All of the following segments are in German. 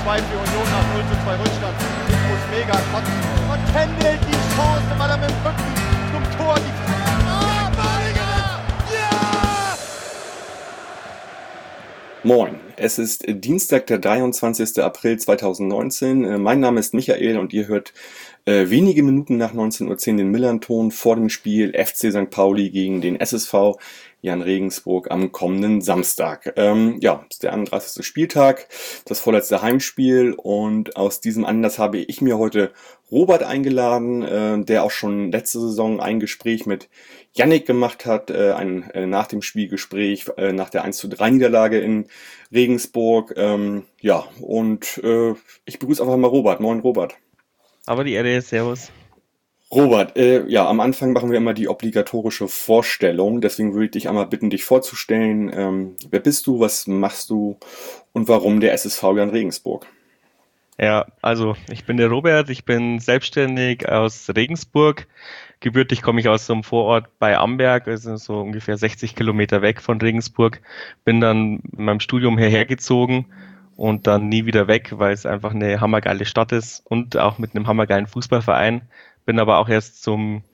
2 für Union nach 0:2 Rückstand. Ich muss mega kotzen. Und Kendall die Chance, weil er mit dem Rücken zum Tor die Moin, es ist Dienstag, der 23. April 2019. Mein Name ist Michael und ihr hört wenige Minuten nach 19:10 Uhr den Millernton vor dem Spiel FC St. Pauli gegen den SSV Jan Regensburg am kommenden Samstag. Ja, ist der 31. Spieltag, das vorletzte Heimspiel, und aus diesem Anlass habe ich mir heute Robert eingeladen, der auch schon letzte Saison ein Gespräch mit Yannick gemacht hat, ein nach dem Spielgespräch, nach der 1:3 Niederlage in Regensburg. Ja, und ich begrüße einfach mal Robert. Moin Robert. Aber die Ehre, servus. Robert, ja, am Anfang machen wir immer die obligatorische Vorstellung, deswegen würde ich dich einmal bitten, dich vorzustellen. Wer bist du, was machst du und warum der SSV Jan Regensburg? Ja, also ich bin der Robert, ich bin selbstständig aus Regensburg. Gebürtig komme ich aus so einem Vorort bei Amberg, also so ungefähr 60 Kilometer weg von Regensburg. Bin dann in meinem Studium hierher gezogen und dann nie wieder weg, weil es einfach eine hammergeile Stadt ist und auch mit einem hammergeilen Fußballverein. Bin aber auch erst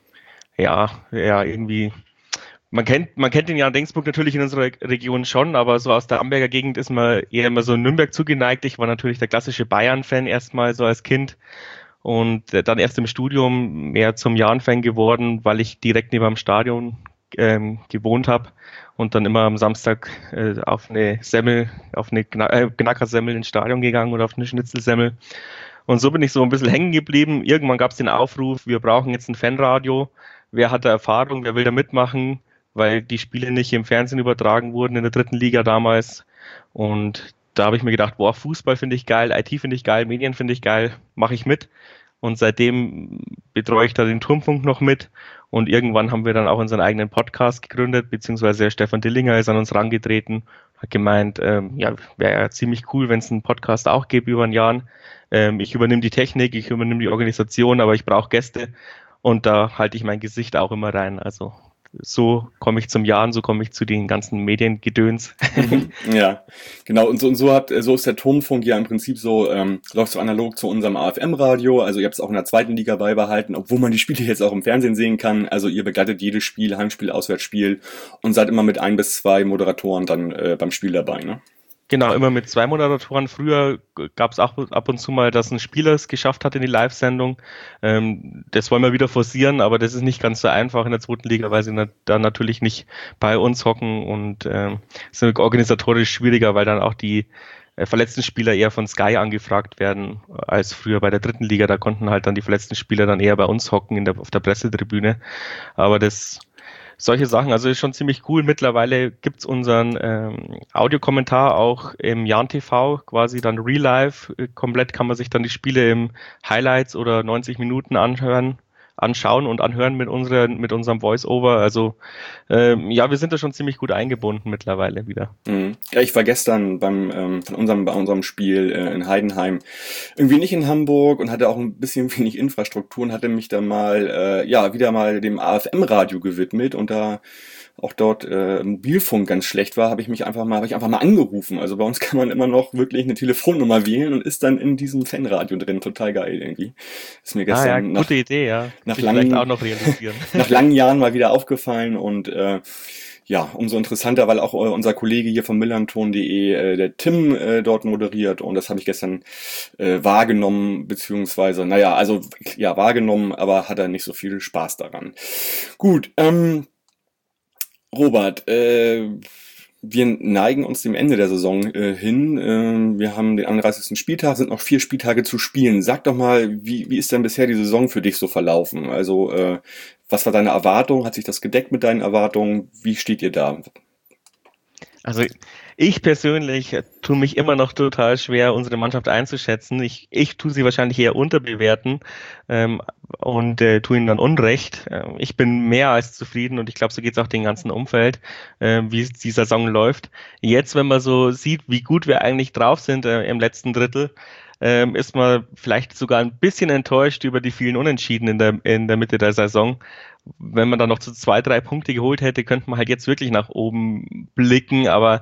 irgendwie, man kennt den Jan Regensburg natürlich in unserer Region schon, aber so aus der Amberger Gegend ist man eher immer so Nürnberg zugeneigt. Ich war natürlich der klassische Bayern-Fan erstmal so als Kind und dann erst im Studium mehr zum Jan-Fan geworden, weil ich direkt neben dem Stadion gewohnt habe und dann immer am Samstag auf eine Knackersemmel ins Stadion gegangen oder auf eine Schnitzelsemmel. Und so bin ich so ein bisschen hängen geblieben. Irgendwann gab es den Aufruf, wir brauchen jetzt ein Fanradio. Wer hat da Erfahrung, wer will da mitmachen? Weil die Spiele nicht im Fernsehen übertragen wurden in der 3. Liga damals. Und da habe ich mir gedacht, boah, Fußball finde ich geil, IT finde ich geil, Medien finde ich geil, mache ich mit. Und seitdem betreue ich da den Turmfunk noch mit. Und irgendwann haben wir dann auch unseren eigenen Podcast gegründet, beziehungsweise Stefan Dillinger ist an uns herangetreten, hat gemeint, wäre ja ziemlich cool, wenn es einen Podcast auch gäbe über ein Jahr. Ich übernehme die Technik, ich übernehme die Organisation, aber ich brauche Gäste und da halte ich mein Gesicht auch immer rein. Also so komme ich zum Jahren, so komme ich zu den ganzen Mediengedöns. Ja, genau. Und so ist der Turmfunk ja im Prinzip so, läuft so analog zu unserem AFM-Radio. Also ihr habt es auch in der 2. Liga beibehalten, obwohl man die Spiele jetzt auch im Fernsehen sehen kann. Also ihr begleitet jedes Spiel, Heimspiel, Auswärtsspiel und seid immer mit 1 bis 2 Moderatoren dann beim Spiel dabei, ne? Genau, immer mit 2 Moderatoren. Früher gab es auch ab und zu mal, dass ein Spieler es geschafft hat in die Live-Sendung. Das wollen wir wieder forcieren, aber das ist nicht ganz so einfach in der 2. Liga, weil sie dann natürlich nicht bei uns hocken und es ist organisatorisch schwieriger, weil dann auch die verletzten Spieler eher von Sky angefragt werden als früher bei der 3. Liga. Da konnten halt dann die verletzten Spieler dann eher bei uns hocken auf der Pressetribüne. Aber solche Sachen, also ist schon ziemlich cool. Mittlerweile gibt's unseren Audiokommentar auch im Jan TV, quasi dann Real Life. Komplett kann man sich dann die Spiele im Highlights oder 90 Minuten anschauen und anhören mit unserem Voice-Over. Also wir sind da schon ziemlich gut eingebunden mittlerweile wieder. Ja, ich war gestern bei unserem Spiel in Heidenheim irgendwie nicht in Hamburg und hatte auch ein bisschen wenig Infrastruktur und hatte mich dann mal wieder mal dem AFM-Radio gewidmet und da auch dort Mobilfunk ganz schlecht war, habe ich einfach mal angerufen. Also bei uns kann man immer noch wirklich eine Telefonnummer wählen und ist dann in diesem Fanradio drin. Total geil irgendwie. Ist mir gestern gute Idee, ja. Vielleicht auch noch realisieren. Nach langen Jahren mal wieder aufgefallen und umso interessanter, weil auch unser Kollege hier vom millernton.de, der Tim, dort moderiert und das habe ich gestern wahrgenommen, wahrgenommen, aber hatte nicht so viel Spaß daran. Gut, Robert, wir neigen uns dem Ende der Saison hin. Wir haben den 31. Spieltag, sind noch 4 Spieltage zu spielen. Sag doch mal, wie ist denn bisher die Saison für dich so verlaufen? Also, was war deine Erwartung? Hat sich das gedeckt mit deinen Erwartungen? Wie steht ihr da? Also ich persönlich tue mich immer noch total schwer, unsere Mannschaft einzuschätzen. Ich tue sie wahrscheinlich eher unterbewerten und tue ihnen dann Unrecht. Ich bin mehr als zufrieden und ich glaube, so geht es auch dem ganzen Umfeld, wie die Saison läuft. Jetzt, wenn man so sieht, wie gut wir eigentlich drauf sind im letzten Drittel, ist man vielleicht sogar ein bisschen enttäuscht über die vielen Unentschieden in der Mitte der Saison. Wenn man dann noch zu 2, 3 Punkte geholt hätte, könnte man halt jetzt wirklich nach oben blicken, aber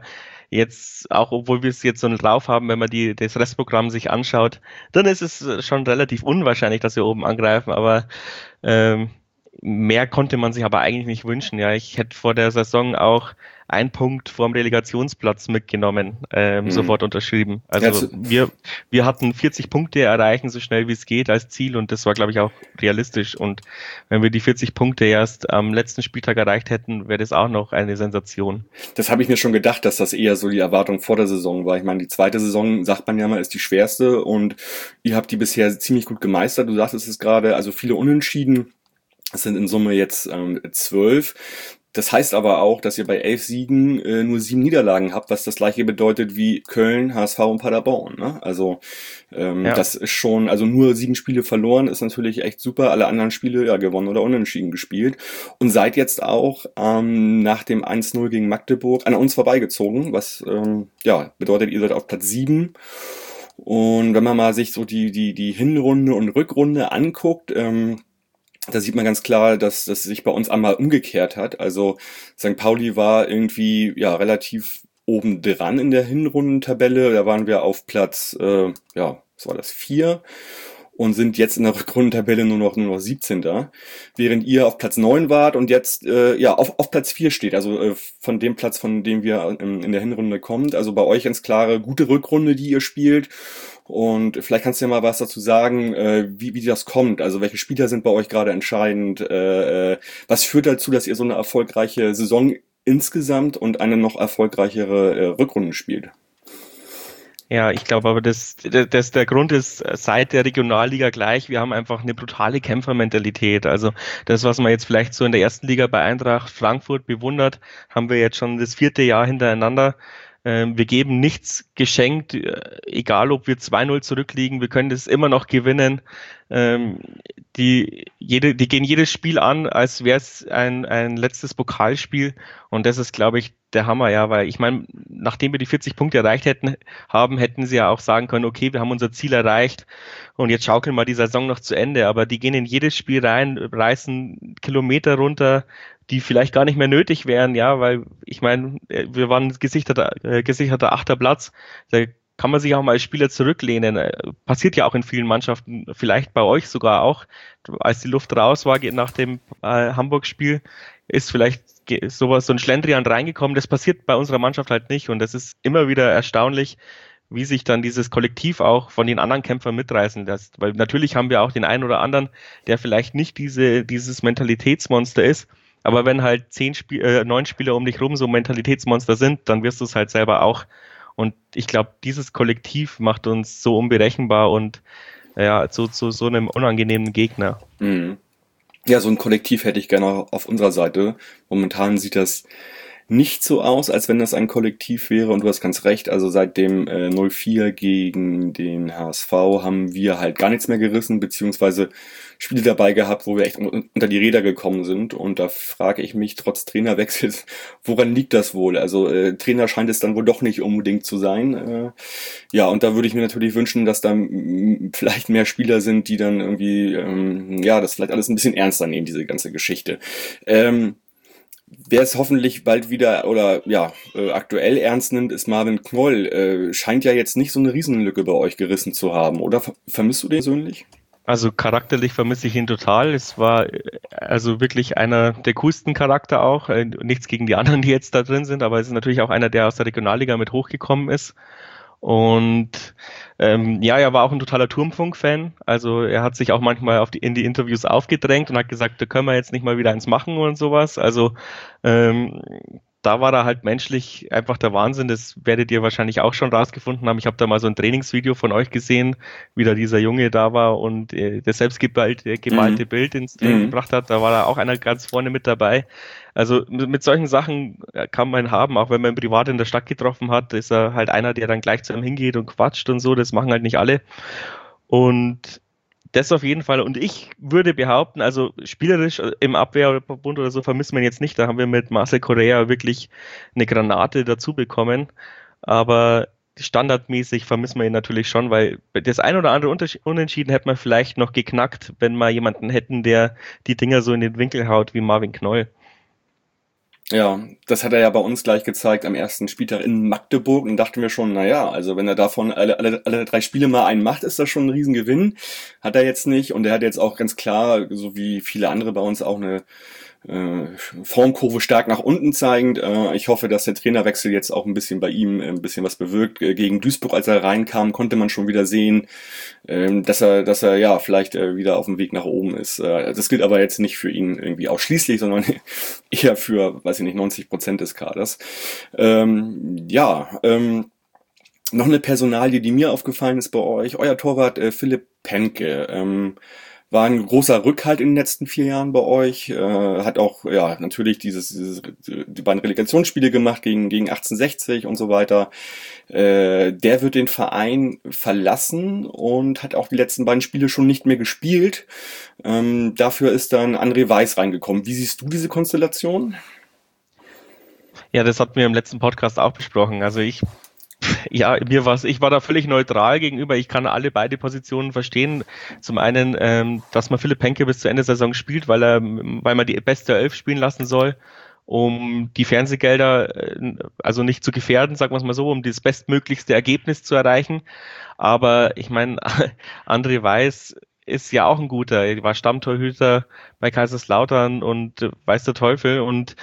jetzt, auch obwohl wir es jetzt so drauf haben, wenn man das Restprogramm sich anschaut, dann ist es schon relativ unwahrscheinlich, dass wir oben angreifen, aber ähm, mehr konnte man sich aber eigentlich nicht wünschen. Ja, ich hätte vor der Saison auch einen Punkt vorm Relegationsplatz mitgenommen, sofort unterschrieben. Also wir hatten 40 Punkte erreichen, so schnell wie es geht, als Ziel, und das war, glaube ich, auch realistisch. Und wenn wir die 40 Punkte erst am letzten Spieltag erreicht hätten, wäre das auch noch eine Sensation. Das habe ich mir schon gedacht, dass das eher so die Erwartung vor der Saison war. Ich meine, die zweite Saison, sagt man ja mal, ist die schwerste, und ihr habt die bisher ziemlich gut gemeistert. Du sagtest es gerade, also viele Unentschieden. Es sind in Summe jetzt 12. Das heißt aber auch, dass ihr bei 11 Siegen nur 7 Niederlagen habt, was das gleiche bedeutet wie Köln, HSV und Paderborn. Ne? Also das ist schon, also nur 7 Spiele verloren ist natürlich echt super. Alle anderen Spiele ja gewonnen oder unentschieden gespielt. Und seid jetzt auch nach dem 1-0 gegen Magdeburg an uns vorbeigezogen, was bedeutet, ihr seid auf Platz 7. Und wenn man mal sich so die Hinrunde und Rückrunde anguckt, da sieht man ganz klar, dass das sich bei uns einmal umgekehrt hat. Also St. Pauli war irgendwie relativ oben dran in der Hinrundentabelle. Da waren wir auf Platz, was war das, 4, und sind jetzt in der Rückrundentabelle nur noch 17. Während ihr auf Platz 9 wart und jetzt auf Platz 4 steht. Also von dem Platz, von dem wir in der Hinrunde kommt. Also bei euch ganz klare, gute Rückrunde, die ihr spielt. Und vielleicht kannst du ja mal was dazu sagen, wie das kommt. Also welche Spieler sind bei euch gerade entscheidend? Was führt dazu, dass ihr so eine erfolgreiche Saison insgesamt und eine noch erfolgreichere Rückrunde spielt? Ja, ich glaube aber, der Grund ist seit der Regionalliga gleich. Wir haben einfach eine brutale Kämpfermentalität. Also das, was man jetzt vielleicht so in der ersten Liga bei Eintracht Frankfurt bewundert, haben wir jetzt schon das 4. Jahr hintereinander. Wir geben nichts geschenkt, egal ob wir 2-0 zurückliegen, wir können das immer noch gewinnen. Die gehen jedes Spiel an, als wäre es ein letztes Pokalspiel, und das ist, glaube ich, der Hammer, ja, weil ich meine, nachdem wir die 40 Punkte erreicht hätten sie ja auch sagen können, okay, wir haben unser Ziel erreicht und jetzt schaukeln wir die Saison noch zu Ende, aber die gehen in jedes Spiel rein, reißen Kilometer runter, die vielleicht gar nicht mehr nötig wären, ja, weil ich meine, wir waren gesicherter 8. Platz, da kann man sich auch mal als Spieler zurücklehnen. Passiert ja auch in vielen Mannschaften, vielleicht bei euch sogar auch, als die Luft raus war nach dem Hamburg-Spiel, ist vielleicht so ein Schlendrian reingekommen. Das passiert bei unserer Mannschaft halt nicht, und das ist immer wieder erstaunlich, wie sich dann dieses Kollektiv auch von den anderen Kämpfern mitreißen lässt. Weil natürlich haben wir auch den einen oder anderen, der vielleicht nicht dieses Mentalitätsmonster ist, aber wenn halt 9 Spieler um dich rum so Mentalitätsmonster sind, dann wirst du es halt selber auch. Und ich glaube, dieses Kollektiv macht uns so unberechenbar und zu so einem unangenehmen Gegner. Mhm. Ja, so ein Kollektiv hätte ich gerne auf unserer Seite. Momentan sieht das nicht so aus, als wenn das ein Kollektiv wäre, und du hast ganz recht, also seit dem 0-4 gegen den HSV haben wir halt gar nichts mehr gerissen, beziehungsweise Spiele dabei gehabt, wo wir echt unter die Räder gekommen sind, und da frage ich mich trotz Trainerwechsels, woran liegt das wohl? Also Trainer scheint es dann wohl doch nicht unbedingt zu sein. Und da würde ich mir natürlich wünschen, dass da vielleicht mehr Spieler sind, die dann irgendwie das vielleicht alles ein bisschen ernster nehmen, diese ganze Geschichte. Wer es hoffentlich bald wieder aktuell ernst nimmt, ist Marvin Knoll. Scheint ja jetzt nicht so eine Riesenlücke bei euch gerissen zu haben, oder? Vermisst du den persönlich? Also charakterlich vermisse ich ihn total. Es war also wirklich einer der coolsten Charakter auch. Nichts gegen die anderen, die jetzt da drin sind, aber es ist natürlich auch einer, der aus der Regionalliga mit hochgekommen ist. Und er war auch ein totaler Turmfunk-Fan. Also er hat sich auch manchmal in die Interviews aufgedrängt und hat gesagt, da können wir jetzt nicht mal wieder eins machen und sowas. Also da war er halt menschlich einfach der Wahnsinn. Das werdet ihr wahrscheinlich auch schon rausgefunden haben. Ich habe da mal so ein Trainingsvideo von euch gesehen, wie da dieser Junge da war und das selbst gemalte Bild ins Training gebracht hat. Da war da auch einer ganz vorne mit dabei. Also mit solchen Sachen kann man haben, auch wenn man ihn privat in der Stadt getroffen hat, ist er halt einer, der dann gleich zu ihm hingeht und quatscht und so. Das machen halt nicht alle. Und das auf jeden Fall. Und ich würde behaupten, also spielerisch im Abwehrbund oder so vermisst man jetzt nicht. Da haben wir mit Marcel Correa wirklich eine Granate dazu bekommen. Aber standardmäßig vermissen wir ihn natürlich schon, weil das ein oder andere Unentschieden hätte man vielleicht noch geknackt, wenn wir jemanden hätten, der die Dinger so in den Winkel haut wie Marvin Knoll. Ja, das hat er ja bei uns gleich gezeigt am ersten Spieltag in Magdeburg und dachten wir schon, naja, also wenn er davon alle 3 Spiele mal einen macht, ist das schon ein Riesengewinn. Hat er jetzt nicht und er hat jetzt auch ganz klar, so wie viele andere bei uns auch eine Formkurve stark nach unten zeigend. Ich hoffe, dass der Trainerwechsel jetzt auch ein bisschen bei ihm ein bisschen was bewirkt. Gegen Duisburg, als er reinkam, konnte man schon wieder sehen, dass er ja vielleicht wieder auf dem Weg nach oben ist. Das gilt aber jetzt nicht für ihn irgendwie ausschließlich, sondern eher für, weiß ich nicht, 90% des Kaders. Noch eine Personalie, die mir aufgefallen ist bei euch. Euer Torwart Philipp Penke. War ein großer Rückhalt in den letzten 4 Jahren bei euch, hat auch ja natürlich die beiden Relegationsspiele gemacht gegen 1860 und so weiter. Der wird den Verein verlassen und hat auch die letzten beiden Spiele schon nicht mehr gespielt. Dafür ist dann André Weiß reingekommen. Wie siehst du diese Konstellation? Ja, das hatten wir im letzten Podcast auch besprochen. Also ich war da völlig neutral gegenüber. Ich kann beide Positionen verstehen. Zum einen, dass man Philipp Penke bis zu Ende der Saison spielt, weil man die beste Elf spielen lassen soll, um die Fernsehgelder also nicht zu gefährden, sagen wir es mal so, um das bestmöglichste Ergebnis zu erreichen. Aber ich meine, André Weiß ist ja auch ein guter. Er war Stammtorhüter bei Kaiserslautern und weiß der Teufel. Und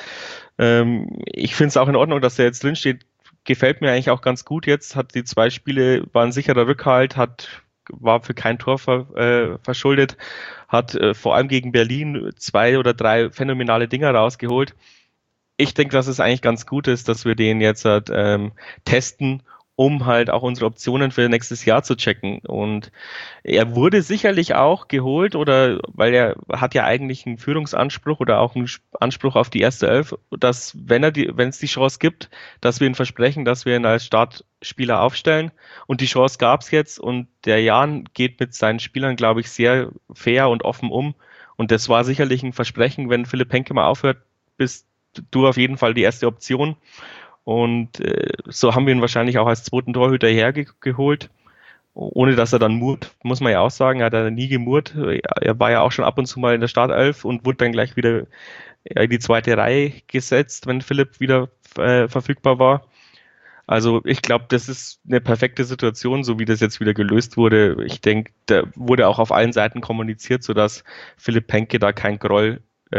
ich finde es auch in Ordnung, dass er jetzt drinsteht. Gefällt mir eigentlich auch ganz gut jetzt, hat die 2 Spiele, war ein sicherer Rückhalt, war für kein Tor verschuldet, hat vor allem gegen Berlin 2 oder 3 phänomenale Dinger rausgeholt. Ich denke, dass es eigentlich ganz gut ist, dass wir den jetzt testen, um halt auch unsere Optionen für nächstes Jahr zu checken. Und er wurde sicherlich auch geholt, weil er hat ja eigentlich einen Führungsanspruch oder auch einen Anspruch auf die erste Elf, dass wenn es die Chance gibt, dass wir ihn versprechen, dass wir ihn als Startspieler aufstellen. Und die Chance gab es jetzt und der Jan geht mit seinen Spielern, glaube ich, sehr fair und offen um. Und das war sicherlich ein Versprechen, wenn Philipp Penke mal aufhört, bist du auf jeden Fall die erste Option. Und so haben wir ihn wahrscheinlich auch als zweiten Torhüter hergeholt, ohne dass er dann murrt, muss man ja auch sagen, er hat nie gemurrt. Er war ja auch schon ab und zu mal in der Startelf und wurde dann gleich wieder in die zweite Reihe gesetzt, wenn Philipp wieder verfügbar war. Also ich glaube, das ist eine perfekte Situation, so wie das jetzt wieder gelöst wurde. Ich denke, da wurde auch auf allen Seiten kommuniziert, sodass Philipp Penke da kein Groll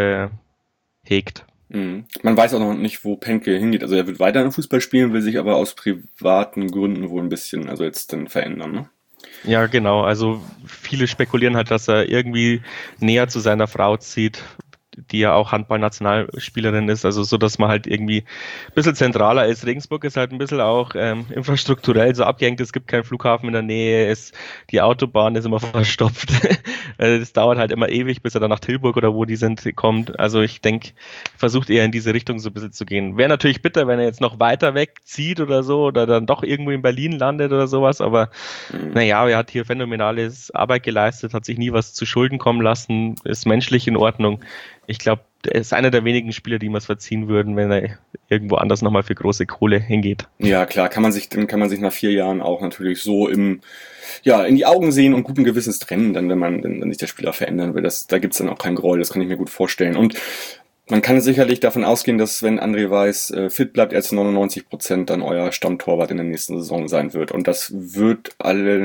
hegt. Man weiß auch noch nicht, wo Penke hingeht. Also er wird weiter Fußball spielen, will sich aber aus privaten Gründen wohl ein bisschen, also jetzt dann verändern, ne? Ja, genau. Also viele spekulieren halt, dass er irgendwie näher zu seiner Frau zieht, die ja auch Handballnationalspielerin ist, also so, dass man halt irgendwie ein bisschen zentraler ist. Regensburg ist halt ein bisschen auch infrastrukturell so abgehängt, es gibt keinen Flughafen in der Nähe, die Autobahn ist immer verstopft. Es dauert halt immer ewig, bis er dann nach Tilburg oder wo die sind, kommt. Also ich denke, versucht eher in diese Richtung so ein bisschen zu gehen. Wäre natürlich bitter, wenn er jetzt noch weiter wegzieht oder so oder dann doch irgendwo in Berlin landet oder sowas, aber naja, er hat hier phänomenales Arbeit geleistet, hat sich nie was zu Schulden kommen lassen, ist menschlich in Ordnung. Ich glaube, er ist einer der wenigen Spieler, die mir es verziehen würden, wenn er irgendwo anders nochmal für große Kohle hingeht. Ja, klar, kann man sich nach 4 Jahren auch natürlich so in die Augen sehen und guten Gewissens trennen, dann, wenn sich der Spieler verändern will. Da gibt's dann auch kein Groll, das kann ich mir gut vorstellen. Und man kann sicherlich davon ausgehen, dass wenn André Weiß fit bleibt, er zu 99% dann euer Stammtorwart in der nächsten Saison sein wird. Und das wird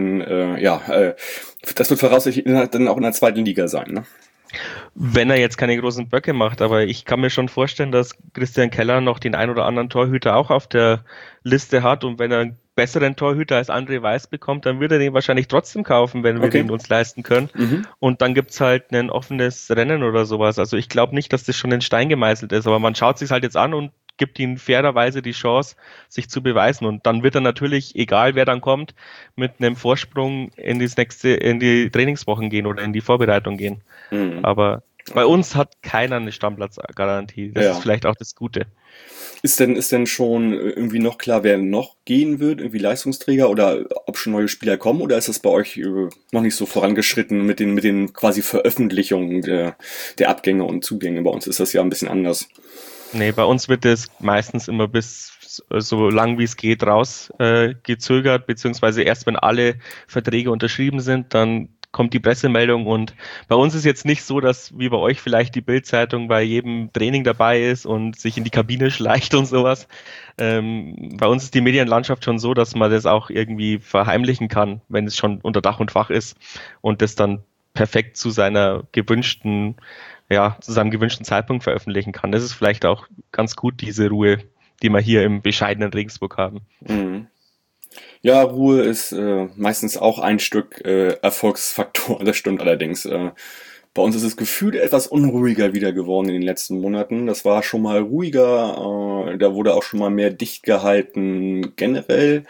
das wird voraussichtlich dann auch in der zweiten Liga sein, ne? Wenn er jetzt keine großen Böcke macht, aber ich kann mir schon vorstellen, dass Christian Keller noch den ein oder anderen Torhüter auch auf der Liste hat und wenn er einen besseren Torhüter als André Weiß bekommt, dann würde er den wahrscheinlich trotzdem kaufen, wenn wir den uns leisten können. Und dann gibt's halt ein offenes Rennen oder sowas. Also ich glaube nicht, dass das schon in Stein gemeißelt ist, aber man schaut sich halt jetzt an und gibt ihm fairerweise die Chance, sich zu beweisen. Und dann wird er natürlich, egal wer dann kommt, mit einem Vorsprung in die Trainingswochen gehen oder in die Vorbereitung gehen. Aber bei uns hat keiner eine Stammplatzgarantie. Das ist vielleicht auch das Gute. Ist denn schon irgendwie noch klar, wer noch gehen wird, irgendwie Leistungsträger oder ob schon neue Spieler kommen oder ist das bei euch noch nicht so vorangeschritten mit den quasi Veröffentlichungen der Abgänge und Zugänge? Bei uns ist das ja ein bisschen anders. Nee, bei uns wird es meistens immer bis so lang wie es geht raus gezögert, beziehungsweise erst wenn alle Verträge unterschrieben sind, dann kommt die Pressemeldung und bei uns ist jetzt nicht so, dass wie bei euch vielleicht die Bild-Zeitung bei jedem Training dabei ist und sich in die Kabine schleicht und sowas. Bei uns ist die Medienlandschaft schon so, dass man das auch irgendwie verheimlichen kann, wenn es schon unter Dach und Fach ist und das dann perfekt zu seinem gewünschten Zeitpunkt veröffentlichen kann. Das ist vielleicht auch ganz gut, diese Ruhe, die wir hier im bescheidenen Regensburg haben. Mhm. Ja, Ruhe ist meistens auch ein Stück Erfolgsfaktor, das stimmt allerdings. Bei uns ist es gefühlt etwas unruhiger wieder geworden in den letzten Monaten. Das war schon mal ruhiger, da wurde auch schon mal mehr dicht gehalten generell.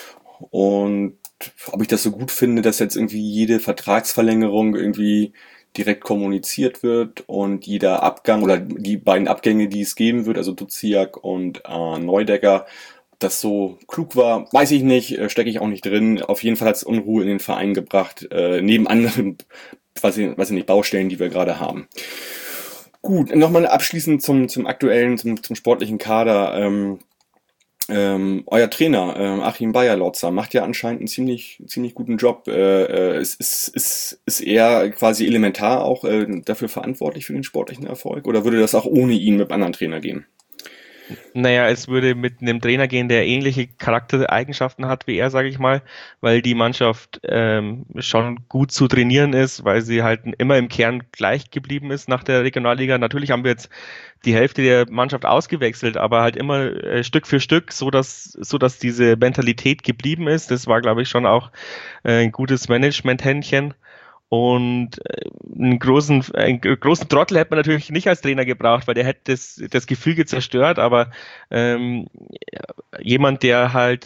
Und ob ich das so gut finde, dass jetzt irgendwie jede Vertragsverlängerung irgendwie direkt kommuniziert wird und jeder Abgang oder die beiden Abgänge, die es geben wird, also Duziak und Neudecker, das so klug war, weiß ich nicht, stecke ich auch nicht drin. Auf jeden Fall hat es Unruhe in den Verein gebracht, neben anderen, weiß ich nicht, Baustellen, die wir gerade haben. Gut, nochmal abschließend zum aktuellen, zum sportlichen Kader. Euer Trainer, Achim Beierlotzer, macht ja anscheinend einen ziemlich guten Job. Ist er quasi elementar auch dafür verantwortlich für den sportlichen Erfolg? Oder würde das auch ohne ihn mit einem anderen Trainer gehen? Naja, es würde mit einem Trainer gehen, der ähnliche Charaktereigenschaften hat wie er, sage ich mal, weil die Mannschaft schon gut zu trainieren ist, weil sie halt immer im Kern gleich geblieben ist nach der Regionalliga. Natürlich haben wir jetzt die Hälfte der Mannschaft ausgewechselt, aber halt immer Stück für Stück, so dass diese Mentalität geblieben ist. Das war, glaube ich, schon auch ein gutes Management-Händchen. Und einen großen Trottel hätte man natürlich nicht als Trainer gebraucht, weil der hätte das Gefüge zerstört, aber jemand, der halt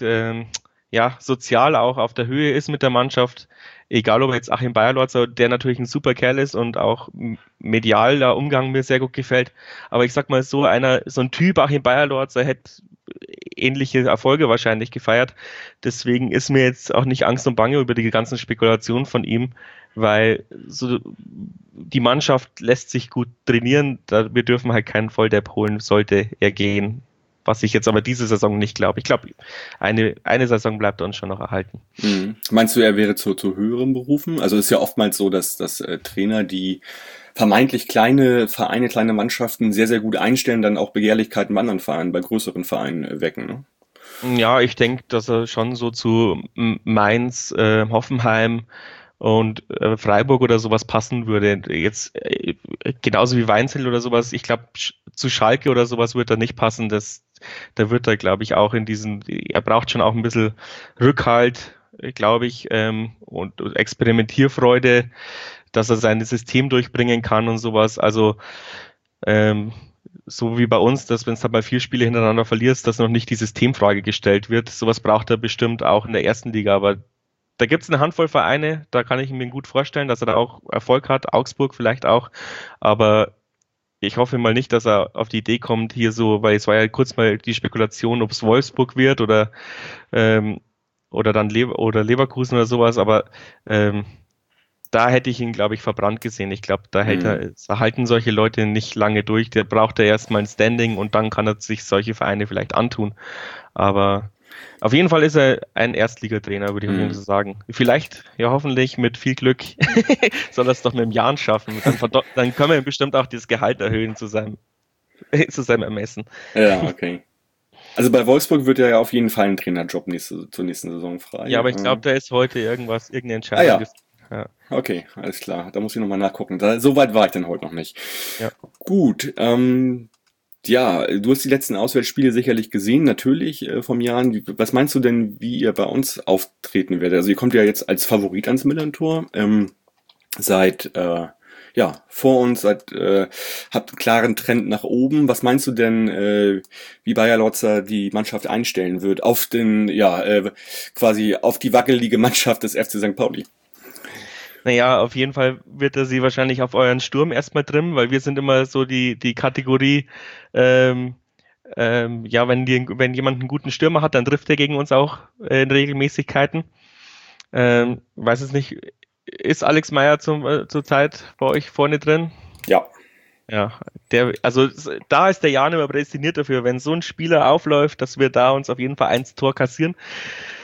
sozial auch auf der Höhe ist mit der Mannschaft, egal ob jetzt Achim Beierlotzer, der natürlich ein super Kerl ist und auch medial der Umgang mir sehr gut gefällt, aber ich sag mal so ein Typ Achim Beierlotzer hätte ähnliche Erfolge wahrscheinlich gefeiert, deswegen ist mir jetzt auch nicht Angst und Bange über die ganzen Spekulationen von ihm, weil so die Mannschaft lässt sich gut trainieren, wir dürfen halt keinen Volldepp holen, sollte er gehen, was ich jetzt aber diese Saison nicht glaube. Ich glaube, eine Saison bleibt uns schon noch erhalten. Mhm. Meinst du, er wäre zu höheren Berufen? Also ist ja oftmals so, dass Trainer, die vermeintlich kleine Vereine, kleine Mannschaften sehr, sehr gut einstellen, dann auch Begehrlichkeiten bei anderen Vereinen, bei größeren Vereinen wecken, ne? Ja, ich denke, dass er schon so zu Mainz, Hoffenheim und Freiburg oder sowas passen würde. Jetzt genauso wie Weinzel oder sowas. Ich glaube, zu Schalke oder sowas wird er nicht passen. Da wird er, glaube ich, auch er braucht schon auch ein bisschen Rückhalt, glaube ich, und Experimentierfreude, dass er sein System durchbringen kann und sowas. Also so wie bei uns, dass wenn es halt mal 4 Spiele hintereinander verlierst, dass noch nicht die Systemfrage gestellt wird. Sowas braucht er bestimmt auch in der ersten Liga, aber da gibt es eine Handvoll Vereine, da kann ich mir gut vorstellen, dass er da auch Erfolg hat, Augsburg vielleicht auch, aber ich hoffe mal nicht, dass er auf die Idee kommt, hier so, weil es war ja kurz mal die Spekulation, ob es Wolfsburg wird oder dann Leverkusen oder sowas, aber da hätte ich ihn, glaube ich, verbrannt gesehen. Ich glaube, da halten solche Leute nicht lange durch. Der braucht ja erstmal ein Standing und dann kann er sich solche Vereine vielleicht antun. Aber auf jeden Fall ist er ein Erstligatrainer, würde ich auf jeden Fall sagen. Vielleicht, ja hoffentlich mit viel Glück, soll er es doch mit einem Jahr schaffen. Dann können wir ihm bestimmt auch das Gehalt erhöhen zu seinem Ermessen. Ja, okay. Also bei Wolfsburg wird ja auf jeden Fall ein Trainerjob zur nächsten Saison frei. Ja, aber ich glaube, da ist heute irgendeine Entscheidung. Ja. Okay, alles klar. Da muss ich nochmal nachgucken. So weit war ich dann heute noch nicht. Ja. Gut, ja, du hast die letzten Auswärtsspiele sicherlich gesehen, natürlich vom Jan. Was meinst du denn, wie ihr bei uns auftreten werdet? Also ihr kommt ja jetzt als Favorit ans Millerntor, seid vor uns, habt einen klaren Trend nach oben. Was meinst du denn, wie Beierlotzer die Mannschaft einstellen wird auf quasi auf die wackelige Mannschaft des FC St. Pauli? Naja, auf jeden Fall wird er sie wahrscheinlich auf euren Sturm erstmal trimmen, weil wir sind immer so die Kategorie, wenn jemand einen guten Stürmer hat, dann trifft er gegen uns auch in Regelmäßigkeiten. Weiß es nicht, ist Alex Meyer zurzeit bei euch vorne drin? Ja. Ja, da ist der Jan immer prädestiniert dafür, wenn so ein Spieler aufläuft, dass wir da uns auf jeden Fall 1 Tor kassieren.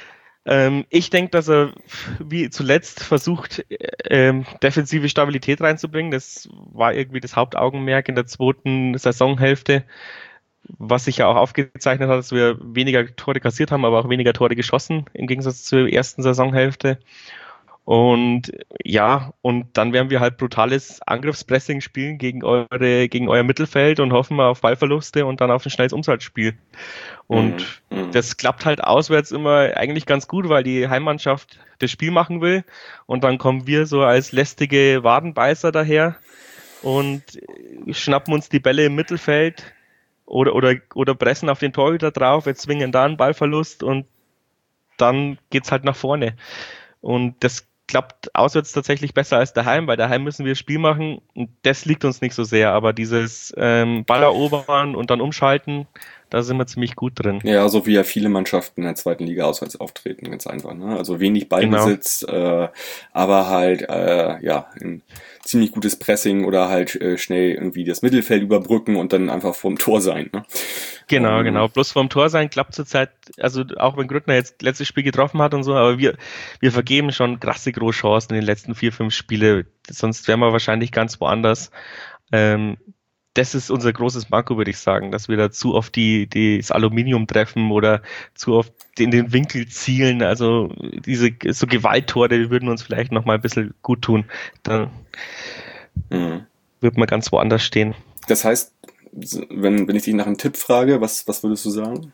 Ich denke, dass er wie zuletzt versucht, defensive Stabilität reinzubringen. Das war irgendwie das Hauptaugenmerk in der zweiten Saisonhälfte, was sich ja auch aufgezeichnet hat, dass wir weniger Tore kassiert haben, aber auch weniger Tore geschossen im Gegensatz zur ersten Saisonhälfte. Und ja, und dann werden wir halt brutales Angriffspressing spielen gegen euer Mittelfeld und hoffen mal auf Ballverluste und dann auf ein schnelles Umschaltspiel. Und das klappt halt auswärts immer eigentlich ganz gut, weil die Heimmannschaft das Spiel machen will. Und dann kommen wir so als lästige Wadenbeißer daher und schnappen uns die Bälle im Mittelfeld oder pressen auf den Torhüter drauf, wir zwingen da einen Ballverlust und dann geht's halt nach vorne. Und das klappt auswärts tatsächlich besser als daheim, weil daheim müssen wir das Spiel machen und das liegt uns nicht so sehr, aber dieses Ball erobern und dann umschalten, da sind wir ziemlich gut drin. Ja, so wie ja viele Mannschaften in der zweiten Liga auswärts auftreten, ganz einfach. Ne? Also wenig Ballbesitz, aber halt ein ziemlich gutes Pressing oder halt schnell irgendwie das Mittelfeld überbrücken und dann einfach vorm Tor sein. Ne? Genau. Bloß vorm Tor sein klappt zurzeit, also auch wenn Grüttner jetzt letztes Spiel getroffen hat und so, aber wir vergeben schon krasse Großchancen in den letzten 4-5 Spiele, sonst wären wir wahrscheinlich ganz woanders. Das ist unser großes Manko, würde ich sagen, dass wir da zu oft das Aluminium treffen oder zu oft in den Winkel zielen. Also diese so Gewalttore würden uns vielleicht noch mal ein bisschen gut tun. Dann wird man ganz woanders stehen. Das heißt, wenn ich dich nach einem Tipp frage, was würdest du sagen?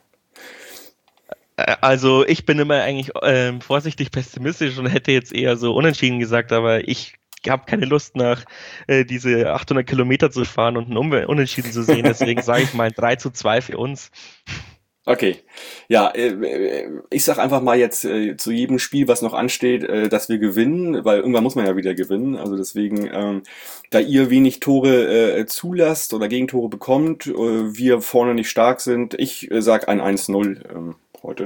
Also ich bin immer eigentlich vorsichtig pessimistisch und hätte jetzt eher so unentschieden gesagt, aber ich habe keine Lust nach diese 800 Kilometer zu fahren und einen Unentschieden zu sehen, deswegen sage ich mal 3-2 für uns. Okay, ja, ich sag einfach mal jetzt zu jedem Spiel, was noch ansteht, dass wir gewinnen, weil irgendwann muss man ja wieder gewinnen, also deswegen, da ihr wenig Tore zulasst oder Gegentore bekommt, wir vorne nicht stark sind, ich sag ein 1-0 heute.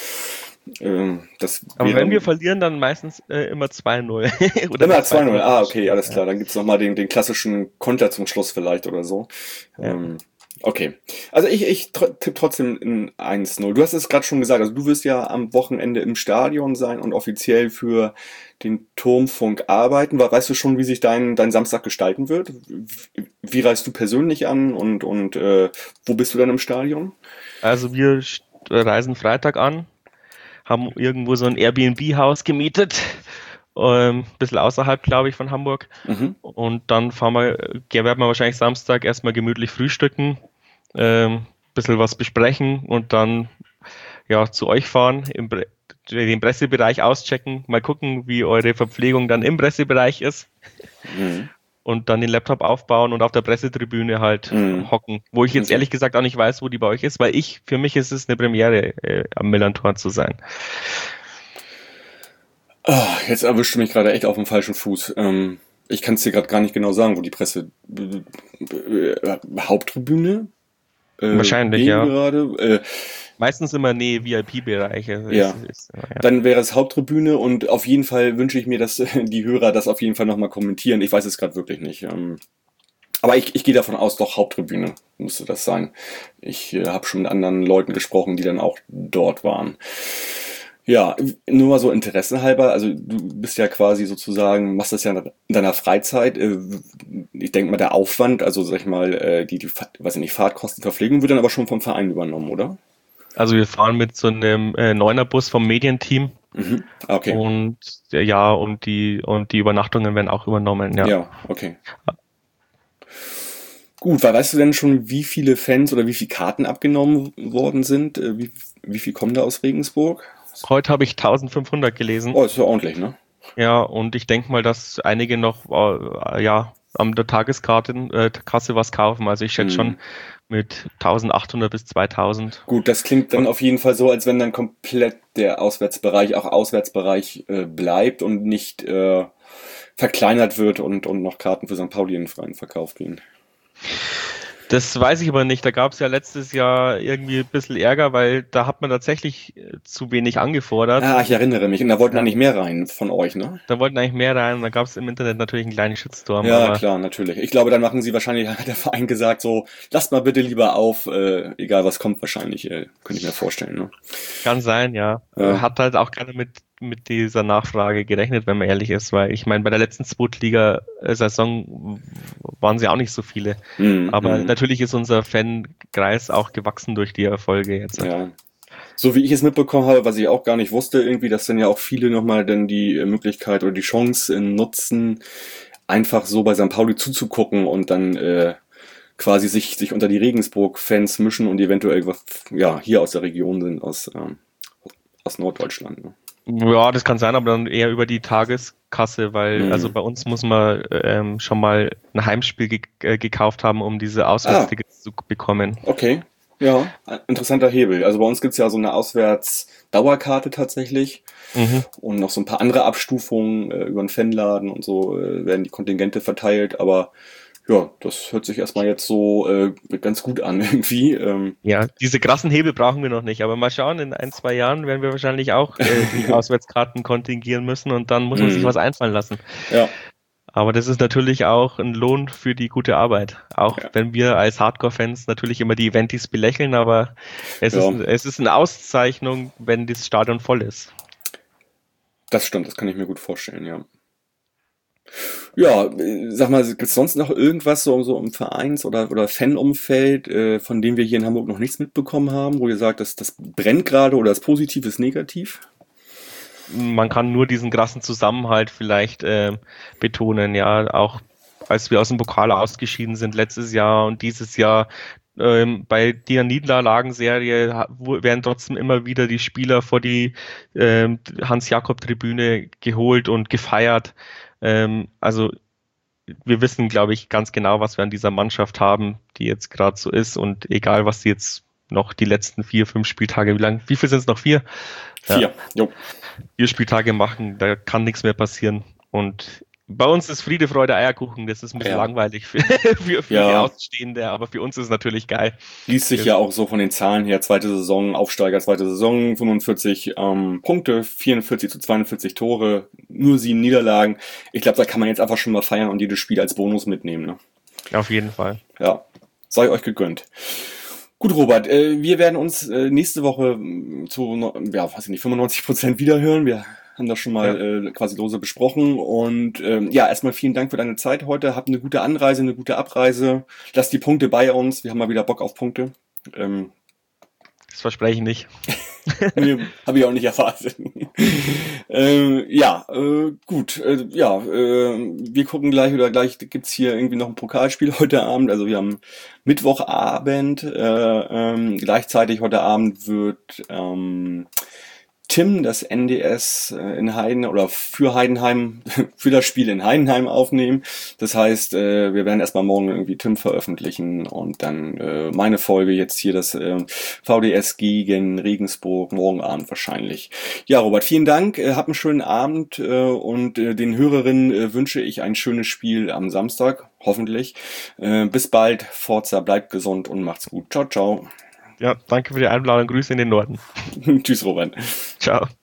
Aber wenn wir verlieren, dann meistens immer 2-0. Immer 2-0, okay, alles klar. Dann gibt's nochmal den klassischen Konter zum Schluss vielleicht oder so. Ja. Okay, also ich tippe trotzdem in 1-0. Du hast es gerade schon gesagt, also du wirst ja am Wochenende im Stadion sein und offiziell für den Turmfunk arbeiten. Weißt du schon, wie sich dein Samstag gestalten wird? Wie reist du persönlich an und wo bist du dann im Stadion? Also wir reisen Freitag an, haben irgendwo so ein Airbnb-Haus gemietet, ein bisschen außerhalb, glaube ich, von Hamburg. Und dann werden wir wahrscheinlich Samstag erstmal gemütlich frühstücken, bisschen was besprechen und dann zu euch fahren, den Pressebereich auschecken, mal gucken, wie eure Verpflegung dann im Pressebereich ist. Und dann den Laptop aufbauen und auf der Pressetribüne halt hocken. Wo ich jetzt ehrlich gesagt auch nicht weiß, wo die bei euch ist, weil für mich ist es eine Premiere, am Millerntor zu sein. Jetzt erwischst du mich gerade echt auf dem falschen Fuß. Ich kann es dir gerade gar nicht genau sagen, wo die Haupttribüne? Wahrscheinlich, ja. Gerade? Meistens immer VIP-Bereiche. Ja. Dann wäre es Haupttribüne und auf jeden Fall wünsche ich mir, dass die Hörer das auf jeden Fall nochmal kommentieren. Ich weiß es gerade wirklich nicht. Aber ich gehe davon aus, doch Haupttribüne müsste das sein. Ich habe schon mit anderen Leuten gesprochen, die dann auch dort waren. Ja, nur mal so interessenhalber, also du bist ja quasi sozusagen, machst das ja in deiner Freizeit. Ich denke mal, der Aufwand, also sag ich mal, die weiß ich nicht, Fahrtkosten, Verpflegung wird dann aber schon vom Verein übernommen, oder? Also wir fahren mit so einem 9er-Bus vom Medienteam. Okay. Und und die Übernachtungen werden auch übernommen, ja. Ja, okay. Gut, weißt du denn schon, wie viele Fans oder wie viele Karten abgenommen worden sind? Wie viel kommen da aus Regensburg? Heute habe ich 1500 gelesen. Oh, ist ja ordentlich, ne? Ja, und ich denke mal, dass einige noch an der Tageskasse was kaufen. Also ich schätze schon mit 1800 bis 2000. Gut, das klingt dann auf jeden Fall so, als wenn dann komplett der Auswärtsbereich auch Auswärtsbereich bleibt und nicht verkleinert wird und noch Karten für St. Pauli in freien Verkauf gehen. Das weiß ich aber nicht. Da gab es ja letztes Jahr irgendwie ein bisschen Ärger, weil da hat man tatsächlich zu wenig angefordert. Ah, ich erinnere mich. Und da wollten eigentlich mehr rein von euch, ne? Da wollten eigentlich mehr rein und da gab es im Internet natürlich einen kleinen Shitstorm. Ja, aber klar, natürlich. Ich glaube, dann machen sie wahrscheinlich, hat der Verein gesagt, so, lasst mal bitte lieber auf, egal was kommt wahrscheinlich, könnte ich mir vorstellen, ne? kann sein, ja. Hat halt auch keiner mit dieser Nachfrage gerechnet, wenn man ehrlich ist, weil ich meine, bei der letzten Zweitliga-Saison waren sie auch nicht so viele. Aber natürlich ist unser Fankreis auch gewachsen durch die Erfolge jetzt. Ja. So wie ich es mitbekommen habe, was ich auch gar nicht wusste, irgendwie, dass dann ja auch viele nochmal dann die Möglichkeit oder die Chance nutzen, einfach so bei St. Pauli zuzugucken und dann quasi sich unter die Regensburg-Fans mischen und eventuell hier aus der Region sind, aus Norddeutschland. Ne? Ja, das kann sein, aber dann eher über die Tageskasse, weil also bei uns muss man schon mal ein Heimspiel gekauft haben, um diese Auswärtstickets zu bekommen. Okay, ja, interessanter Hebel. Also bei uns gibt's ja so eine Auswärts-Dauerkarte tatsächlich und noch so ein paar andere Abstufungen über den Fanladen und so werden die Kontingente verteilt, aber ja, das hört sich erstmal jetzt so ganz gut an irgendwie. Ja, diese krassen Hebel brauchen wir noch nicht, aber mal schauen, in 1-2 Jahren werden wir wahrscheinlich auch die Auswärtskarten kontingieren müssen und dann muss man sich was einfallen lassen. Ja. Aber das ist natürlich auch ein Lohn für die gute Arbeit. Auch wenn wir als Hardcore-Fans natürlich immer die Eventis belächeln, aber es ist eine Auszeichnung, wenn das Stadion voll ist. Das stimmt, das kann ich mir gut vorstellen, ja. Ja, sag mal, gibt es sonst noch irgendwas so im Vereins- oder Fanumfeld, von dem wir hier in Hamburg noch nichts mitbekommen haben, wo ihr sagt, das brennt gerade oder das Positiv ist negativ? Man kann nur diesen krassen Zusammenhalt vielleicht betonen, ja, auch als wir aus dem Pokal ausgeschieden sind letztes Jahr und dieses Jahr bei der Niederlagenserie werden trotzdem immer wieder die Spieler vor die Hans-Jakob-Tribüne geholt und gefeiert. Also wir wissen, glaube ich, ganz genau, was wir an dieser Mannschaft haben, die jetzt gerade so ist und egal, was die jetzt noch die letzten 4-5 Spieltage, wie viel sind es noch? 4? 4, jo. 4 Spieltage machen, da kann nichts mehr passieren. Und bei uns ist Friede, Freude, Eierkuchen. Das ist ein bisschen langweilig für die Außenstehende, aber für uns ist es natürlich geil. Liest sich ja auch so von den Zahlen her, zweite Saison, Aufsteiger, zweite Saison, 45 Punkte, 44-42 Tore, nur 7 Niederlagen. Ich glaube, da kann man jetzt einfach schon mal feiern und jedes Spiel als Bonus mitnehmen. Ne? Auf jeden Fall. Ja, sei euch gegönnt. Gut, Robert, wir werden uns nächste Woche zu 95% wiederhören. Wir haben das schon mal quasi lose besprochen und erstmal vielen Dank für deine Zeit heute. Habt eine gute Anreise, eine gute Abreise. Lasst die Punkte bei uns. Wir haben mal wieder Bock auf Punkte. Das verspreche ich nicht. Nee, habe ich auch nicht erwartet. Gut. Wir gucken gleich gibt's hier irgendwie noch ein Pokalspiel heute Abend. Also wir haben Mittwochabend. Gleichzeitig heute Abend wird Tim das NDS in Heiden oder für Heidenheim, für das Spiel in Heidenheim aufnehmen. Das heißt, wir werden erstmal morgen irgendwie Tim veröffentlichen und dann meine Folge jetzt hier das VDS gegen Regensburg morgen Abend wahrscheinlich. Ja, Robert, vielen Dank. Hab einen schönen Abend und den Hörerinnen wünsche ich ein schönes Spiel am Samstag, hoffentlich. Bis bald. Forza, bleibt gesund und macht's gut. Ciao, ciao. Ja, danke für die Einladung. Grüße in den Norden. Tschüss, Robert. Ciao.